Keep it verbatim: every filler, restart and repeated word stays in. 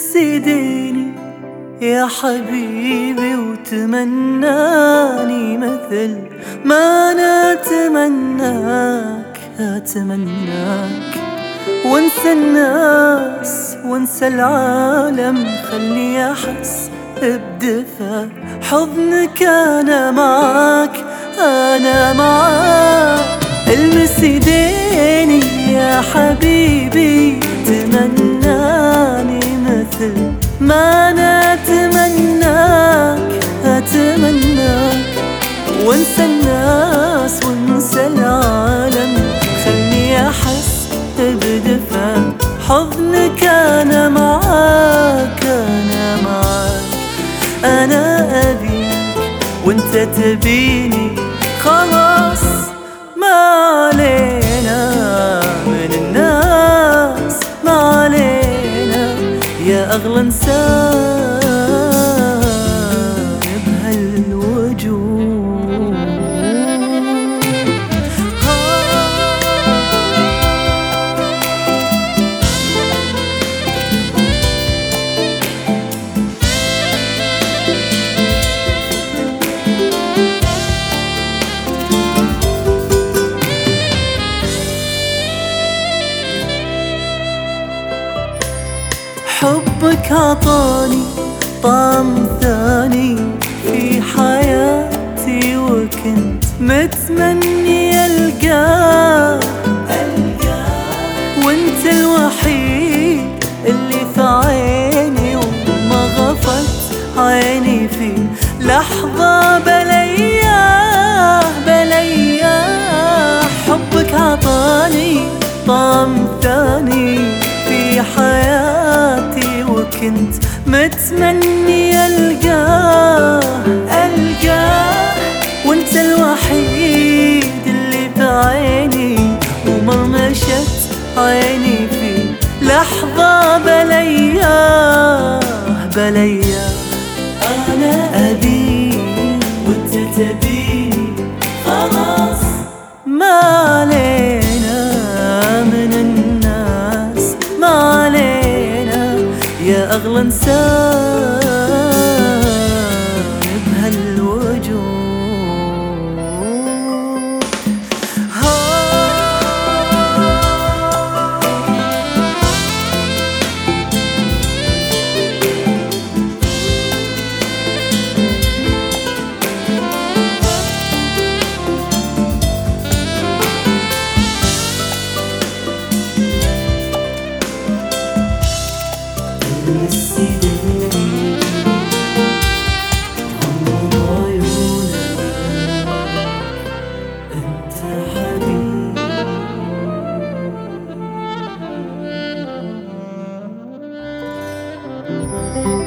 المس ايديني يا حبيبي وتمناني مثل ما انا اتمناك اتمناك، وانسى الناس وانسى العالم، خلي احس بدفى حضنك انا معاك انا معاك. المس ايديني يا حبيبي تمناني مثل ما انا اتمناك اتمناك، وانسى الناس وانسى العالم، خلني احس بدفى حضنك انا معاك انا معاك. انا ابيك وانت تبيني، خلاص ما علينا من الناس ما علينا، يا اغلى انسان بهالوجود. حبك عطاني طعم ثاني في حياتي، وكنت متمني ألقاه وانت الوحيد اللي في عيني، وما غفلت عيني في لحظة بلياه بلياه. حبك عطاني طعم ثاني في حياتي، وكنت متمني ألقاه ألقاه وانت الوحيد اللي بعيني، وما مشت عيني في لحظة بلياه بلياه. أنا أبيك وانت تبيني، خلاص ما علينا من الناس ما علينا، يا أغلى إنسان بهالوجود. المس ايديني غمض عيونك، انت حبيبي.